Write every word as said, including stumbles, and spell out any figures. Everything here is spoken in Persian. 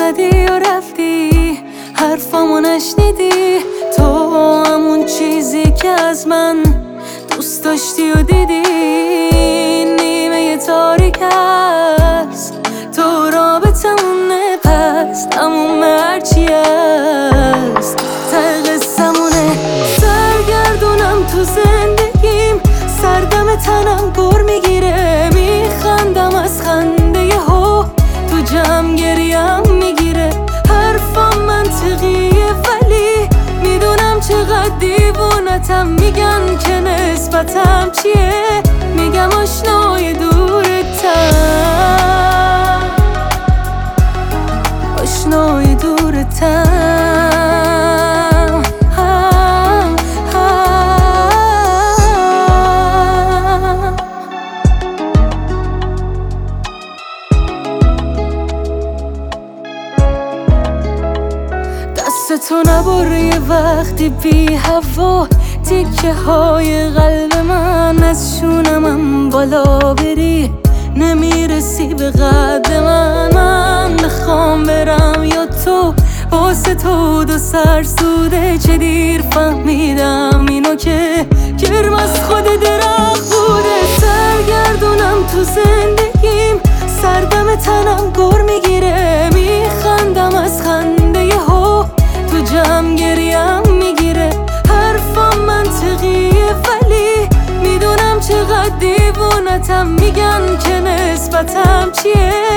زدی و رفتی، حرفامو نشنیدی. تو همون چیزی که از من دوست داشتی و دیدی، نیمه تاریک است تو رابطمونه، پس تموم هرچی هست ته قصمونه. سرگردونم تو زندگیم، سردم تنم گر میگیره، میخندم از خنده یهو تو جمع گریم میگیره. حرفم منطقیه ولی میدونم چقدر دیوونتم، میگن که نسبتم چیه، میگم آشنای دورتم، آشنای دورتم. هم هم دستتو نبر یه وقتی بی هوا، تیکه های قلب من از شونمم بالا بری، نمیرسی به قد من. من نخوام برم یا تو واسه تو دو سر سوده، چه دیر فهمیدم اینو که کرم از خود درخت بوده. سرگردونم تو زندگیم، سردم تنم گر میگیره، میخندم از خنده یهو تو جمع گریم میگیره. حرفم منطقیه ولی میدونم چقدر دیوونتم، میگن که نسبتم چیه،